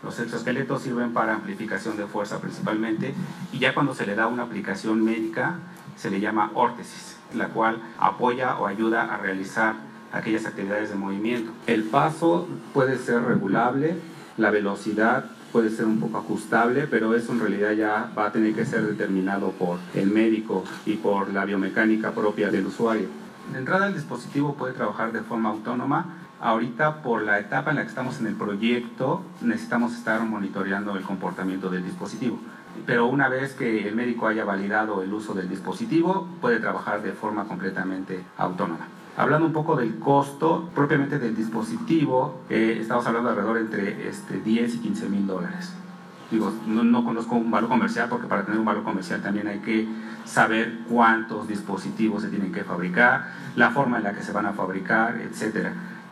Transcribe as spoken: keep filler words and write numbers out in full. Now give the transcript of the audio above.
Los exoesqueletos sirven para amplificación de fuerza principalmente, y ya cuando se le da una aplicación médica se le llama órtesis, la cual apoya o ayuda a realizar aquellas actividades de movimiento. El paso puede ser regulable, la velocidad puede ser un poco ajustable, pero eso en realidad ya va a tener que ser determinado por el médico y por la biomecánica propia del usuario. De entrada, el dispositivo puede trabajar de forma autónoma. Ahorita, por la etapa en la que estamos en el proyecto, necesitamos estar monitoreando el comportamiento del dispositivo. Pero una vez que el médico haya validado el uso del dispositivo, puede trabajar de forma completamente autónoma. Hablando un poco del costo propiamente del dispositivo, eh, estamos hablando de alrededor entre este, diez y quince mil dólares. Digo, no, no conozco un valor comercial, porque para tener un valor comercial también hay que saber cuántos dispositivos se tienen que fabricar, la forma en la que se van a fabricar, etcétera.